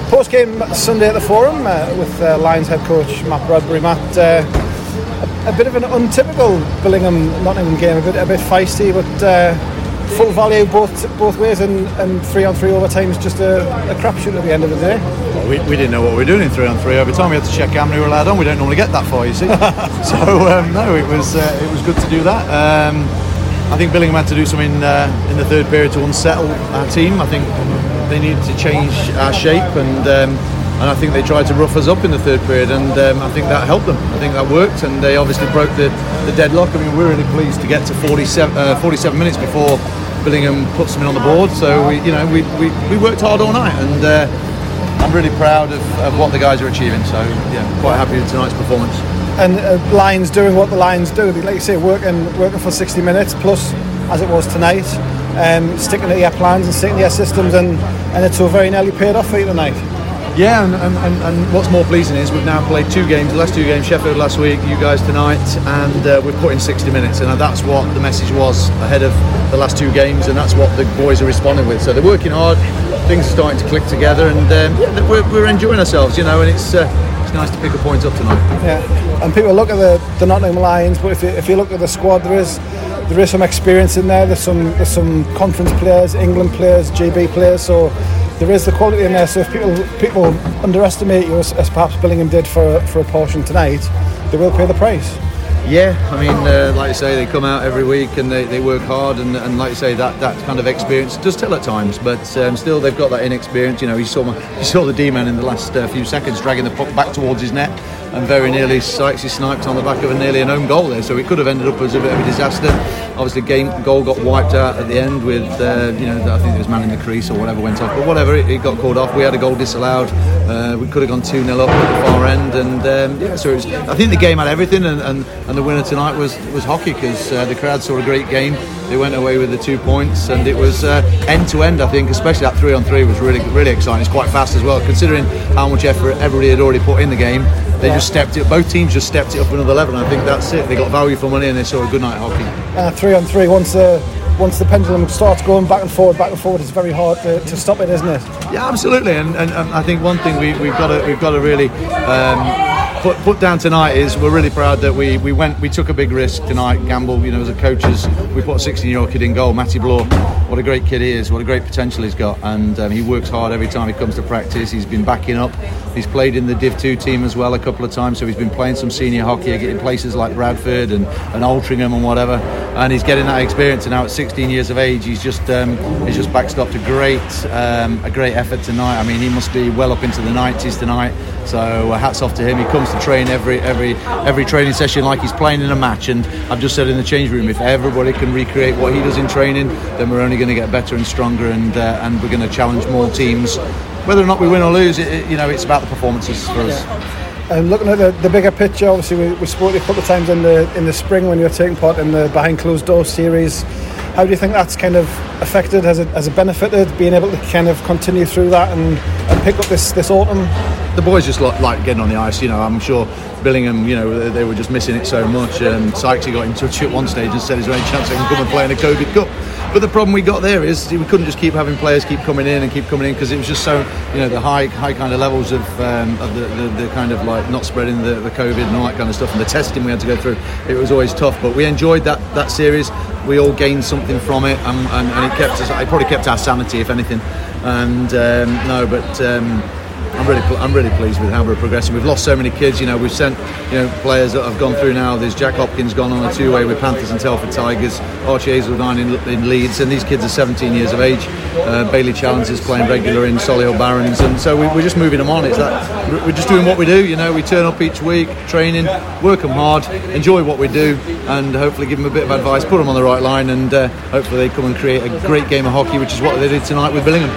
Post game Sunday at the Forum with Lions head coach Matt Bradbury. Matt, a bit of an untypical Billingham-Nottingham game, a bit feisty, but full value both ways, and 3-on-3 overtime is just a crapshoot at the end of the day. Well, we didn't know what we were doing in 3-on-3 overtime. We had to check how many we were allowed on. We don't normally get that far, you see. So no, it was good to do that. I think Billingham had to do something in the third period to unsettle our team. I think they needed to change our shape, and I think they tried to rough us up in the third period, and I think that helped them. I think that worked, and they obviously broke the deadlock. I mean, we're really pleased to get to 47 minutes before Billingham put something on the board. So we worked hard all night, and I'm really proud of what the guys are achieving. So yeah, quite happy with tonight's performance. And Lions doing what the Lions do, like you say, working for 60 minutes plus, as it was tonight, sticking to your plans and sticking to your systems, and it's so very nearly paid off for you tonight. Yeah, and what's more pleasing is we've now played two games, the last two games, Sheffield last week, you guys tonight, and we've put in 60 minutes, and that's what the message was ahead of the last two games, and that's what the boys are responding with. So they're working hard, things are starting to click together, and we're enjoying ourselves, and it's nice to pick a point up tonight. Yeah, and people look at the Nottingham Lions, but if you look at the squad, there is some experience in there. There's some conference players, England players, GB players, so there is the quality in there. So if people underestimate you, as perhaps Billingham did for a portion tonight, they will pay the price. Yeah, I mean, like you say, they come out every week and they work hard, and like you say, that kind of experience does tell at times, but still they've got that inexperience. You saw the D-man in the last few seconds dragging the puck back towards his net, and very nearly sniped on the back of nearly an own goal there, so it could have ended up as a bit of a disaster. Obviously, goal got wiped out at the end with I think it was man in the crease or whatever went off, but whatever, it got called off. We had a goal disallowed. We could have gone 2-0 up at the far end, and so it was, I think the game had everything, and the winner tonight was hockey, because the crowd saw a great game. They went away with the 2 points, and it was end to end. I think especially that 3-on-3 was really, really exciting. It's quite fast as well, considering how much effort everybody had already put in the game. They just stepped it. Both teams just stepped it up another level, and I think that's it. They got value for money, and they saw a good night of hockey. 3-on-3, once the pendulum starts going back and forward, it's very hard to stop it, isn't it? Yeah, absolutely. And I think one thing we've got to really put down tonight is we're really proud that we took a big risk tonight, gamble. As a coaches, we put a 16-year-old kid in goal, Matty Bloor. What a great kid he is, what a great potential he's got, and he works hard every time he comes to practice. He's been backing up. He's played in the Div 2 team as well a couple of times, so he's been playing some senior hockey, getting places like Bradford and Altrincham and whatever, and he's getting that experience. And now at 16 years of age, he's just backstopped a great effort tonight. I mean, he must be well up into the 90s tonight. So hats off to him. He comes to train every training session like he's playing in a match. And I've just said in the change room, if everybody can recreate what he does in training, then we're only going to get better and stronger, and we're going to challenge more teams. Whether or not we win or lose, it's about the performances for us. And looking at the bigger picture, obviously we spoke a couple of times in the spring when you were taking part in the Behind Closed Doors series. How do you think that's kind of affected? Has it benefited being able to kind of continue through that and pick up this autumn? The boys just like getting on the ice. I'm sure Billingham, they were just missing it so much. Sykesy got in touch at one stage and said, is there any chance they can come and play in a COVID Cup? But the problem we got there is we couldn't just keep having players keep coming in because it was just so, the high kind of levels of the kind of like not spreading the COVID and all that kind of stuff, and the testing we had to go through. It was always tough, but we enjoyed that series. We all gained something from it, and it kept us. It probably kept our sanity, if anything. And I'm really pleased with how we're progressing. We've lost so many kids. We've sent players that have gone through now. There's Jack Hopkins gone on a 2-way with Panthers and Telford Tigers. Archie Hazeldine in Leeds, and these kids are 17 years of age. Bailey Challengers playing regular in Solihull Barons, and so we're just moving them on. It's that we're just doing what we do. We turn up each week, training, work them hard, enjoy what we do, and hopefully give them a bit of advice, put them on the right line, and hopefully they come and create a great game of hockey, which is what they did tonight with Billingham.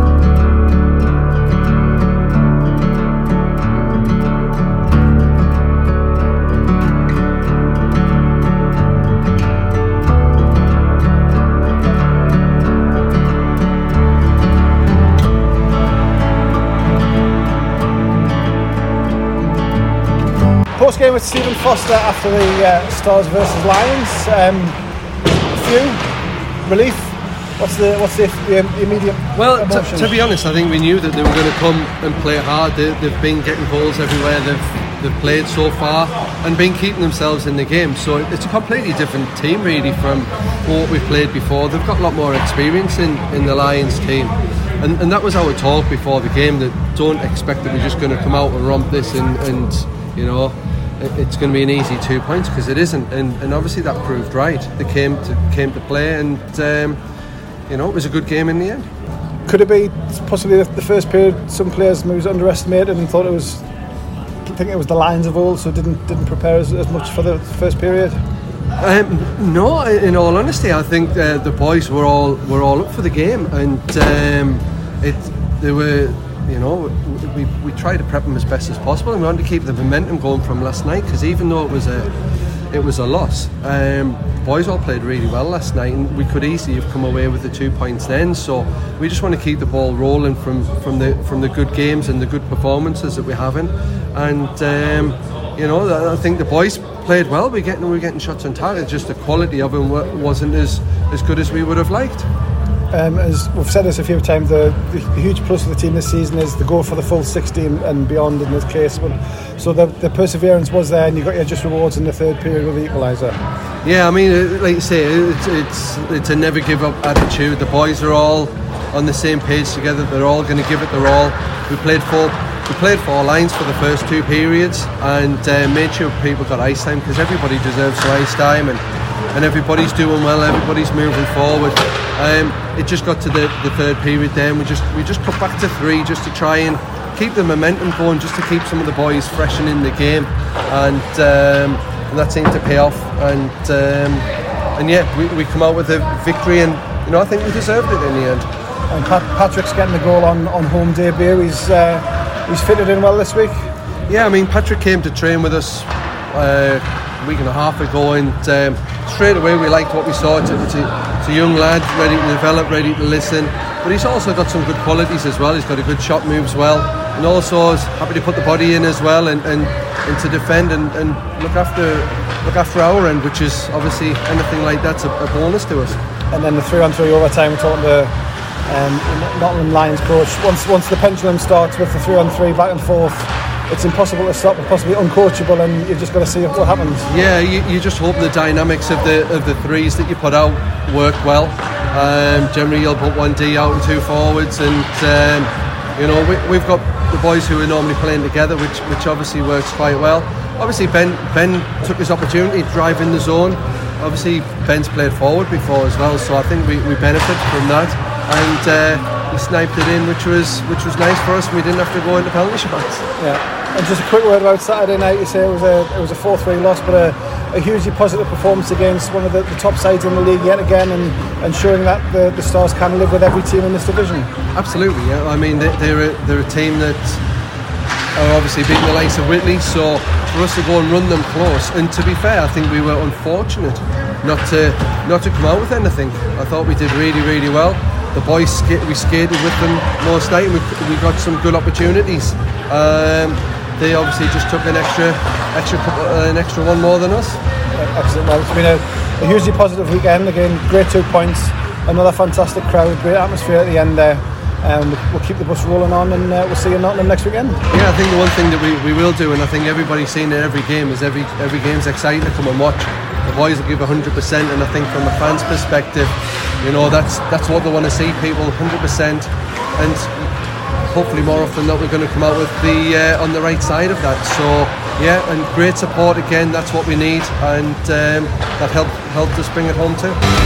Post game with Stephen Foster after the Stars versus Lions. Relief. What's the immediate emotions? To be honest, I think we knew that they were going to come and play hard. They've been getting goals everywhere they've played so far and been keeping themselves in the game. So it's a completely different team really from what we've played before. They've got a lot more experience in the Lions team. And that was our talk before the game, that don't expect that we're just going to come out and romp this and you know, it's going to be an easy 2 points, because it isn't. And obviously that proved right. They came to play, and you know, it was a good game in the end. Could it be possibly the first period some players maybe underestimated and thought it was the Lions of old, so didn't prepare as much for the first period? No, in all honesty, I think the boys were all up for the game, and they were, you know, we tried to prep them as best as possible, and we wanted to keep the momentum going from last night, because even though it was a loss, boys all played really well last night, and we could easily have come away with the 2 points then. So we just want to keep the ball rolling from the good games and the good performances that we're having, and you know, I think the boys played well. We're getting shots on target. Just the quality of them wasn't as good as we would have liked. As we've said this a few times, the huge plus of the team this season is the go for the full 60 and beyond in this case. But so the perseverance was there, and you got your just rewards in the third period with the equaliser. Yeah, I mean, like you say, it's a never give up attitude. The boys are all on the same page together. They're all going to give it their all. We played four lines for the first two periods, and made sure people got ice time, because everybody deserves some ice time, and everybody's doing well, everybody's moving forward. It just got to the third period then. We just cut back to 3 just to try and keep the momentum going, just to keep some of the boys freshening the game, and that seemed to pay off, and yeah, we come out with a victory, and you know, I think we deserved it in the end. And Patrick's getting the goal on home debut. He's fitted in well this week. Yeah, I mean, Patrick came to train with us a week and a half ago, and straight away we liked what we saw. It's a young lad, ready to develop, ready to listen, but he's also got some good qualities as well. He's got a good shot, moves well, and also is happy to put the body in as well, and to defend and look after our end, which is obviously anything like that's a bonus to us. And then the 3-on-3 overtime, we're talking to Nottingham Lions coach. Once the pendulum starts with the 3-on-3 back and forth, it's impossible to stop, possibly uncoachable, and you've just got to see what happens. Yeah, you just hope the dynamics of the threes that you put out work well. Generally you'll put 1D out and 2 forwards, and you know, we've got the boys who are normally playing together, which obviously works quite well. Obviously Ben took his opportunity to drive in the zone. Obviously Ben's played forward before as well, so I think we benefit from that, and he sniped it in, which was nice for us. We didn't have to go into penalty shots. Yeah. And just a quick word about Saturday night. You say it was a 4-3 loss, but a hugely positive performance against one of the top sides in the league yet again, and showing that the Stars can live with every team in this division. Absolutely, yeah. I mean, they're a team that are obviously beating the likes of Whitley, so for us to go and run them close, and to be fair, I think we were unfortunate not to come out with anything. I thought we did really, really well. The boys we skated with them most night, and we got some good opportunities. They obviously just took an extra one more than us. Excellent. Well, it's been a hugely positive weekend. Again, great 2 points, another fantastic crowd, great atmosphere at the end there. We'll keep the bus rolling on, and we'll see you in Nottingham next weekend. Yeah, I think the one thing that we will do, and I think everybody's seen in every game, is every game's exciting to come and watch. The boys will give 100%, and I think from a fan's perspective, you know, that's what they want to see, people 100%, and hopefully more often that we're going to come out with on the right side of that. So yeah, and great support again, that's what we need, and that helped us bring it home too.